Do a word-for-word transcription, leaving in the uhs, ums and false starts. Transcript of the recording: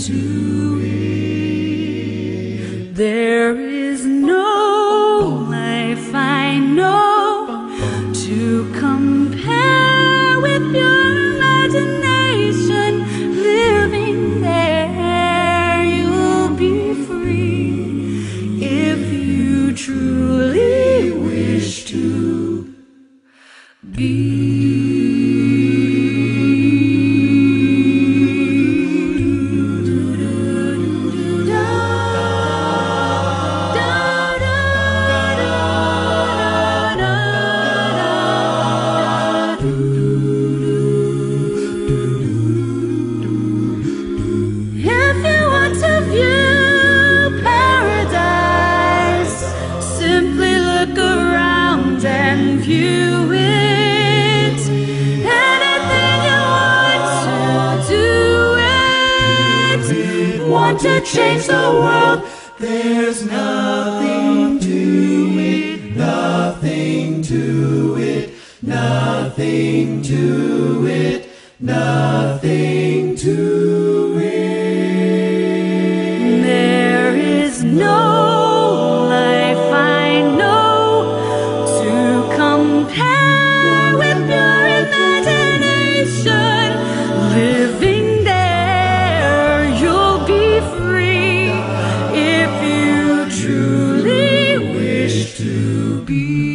to it. There is no life I know to compare with your imagination. Living there, you'll be free if you truly wish to be. If you want to view paradise, simply look around and view it. Anything you want to do it. Want to change the world? There's nothing to it, nothing to it, nothing to it, nothing to it. There is no life I know to compare with your imagination. Living there, you'll be free if you truly wish to be.